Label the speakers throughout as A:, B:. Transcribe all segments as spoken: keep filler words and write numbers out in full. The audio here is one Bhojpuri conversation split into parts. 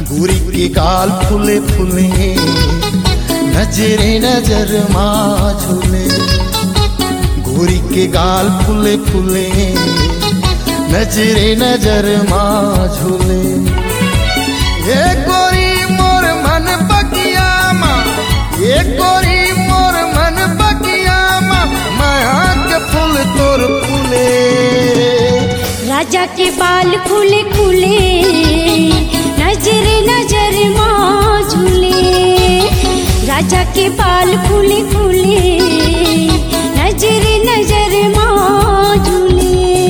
A: गोरी के गाल फूले फूले नजरे नजर माँ झूले। गोरी के गाल फूले फूले नजरे नजर माँ झूले। ये गोरी मोर मन बगिया माँ, ये गोरी मोर मन बगिया माँ, माया के फूल तोर फूले।
B: राजा के बाल खुले खुले नजरे नजर माँ झूले। राजा के बाल खुले खुले नजरे नजर माँ झूले।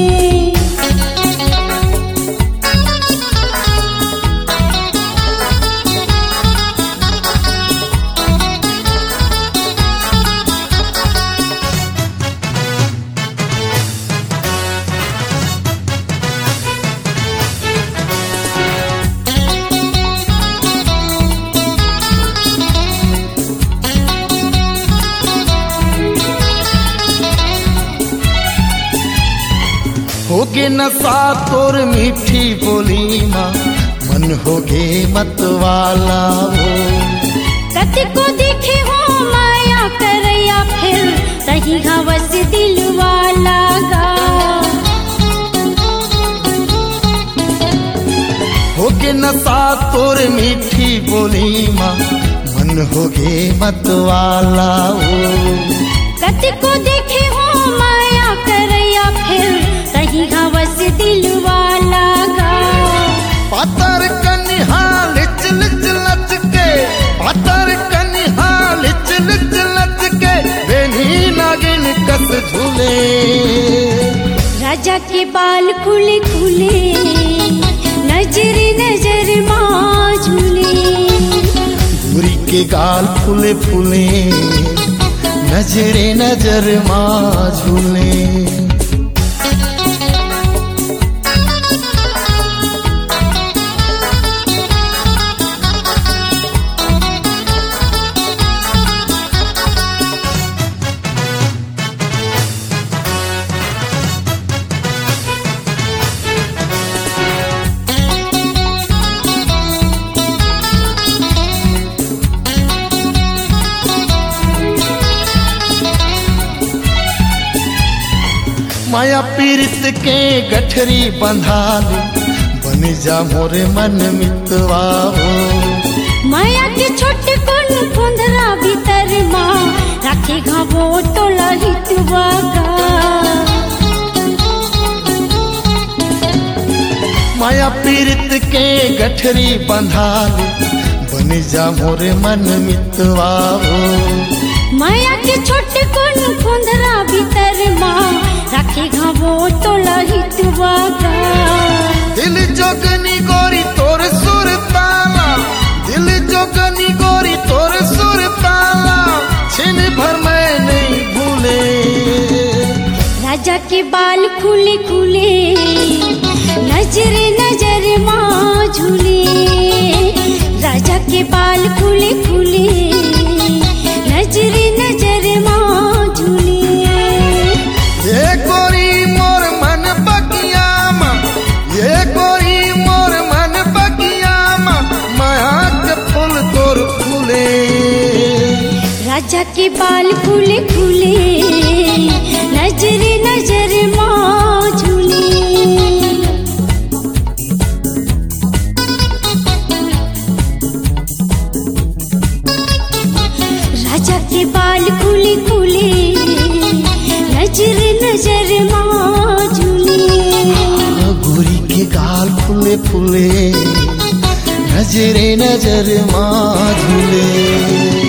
A: होगे नशा तोर मीठी बोली माँ, मन होगे मत वाला हो।
B: कति को देखे हो माया करया फिर तही हवस दिल वाला गा।
A: होगे नशा तोर मीठी बोली माँ, मन होगे मत वाला हो।
B: कति को देखे हो माया करया फिर तही हवस दिल वाला गा।
A: पातर कन्हा लिच लिच लचके, पातर कन्हा लिच लिच लचके, बेनी नागिन कस झूले।
B: राजा के बाल खुले खुले नजरे नजर माँ झूले।
A: गोरी के गाल फूले फूले नजरे नजर माँ झूले। माया पीरित के गठरी बंधा ले, बन जा मोरे मन मितवा हो।
B: माया के छोटे कोन फुंदरा भीतर माँ राखे घावो तो लहितवा का।
A: माया पीरित के गठरी बंधा ले, बन जा मोरे मन मितवा हो।
B: माया के छोटे कोन फुंदरा भीतर माँ राखे घावो तो लहितवा का।
A: दिल जोगनी गोरी तोर सुर ताला, दिल जोगनी गोरी तोर सुर ताला, छिन भर मैं नहीं भूले।
B: राजा के बाल खुले खुले नजरे नजर माँ झूले। राजा के बाल खुले खुले नजरे नजर माँ झूले।
A: ये गोरी मोर मन बगिया माँ, ये गोरी मोर मन बगिया माँ, माया के फूल तोर फूले।
B: राजा के बाल खुले खुले नजरे नजर माँ झूले। राजा के बाल खुले खुले नजरे नजर माँ झूले।
A: गोरी के गाल फूले फूले नजरे नजर माँ झूले।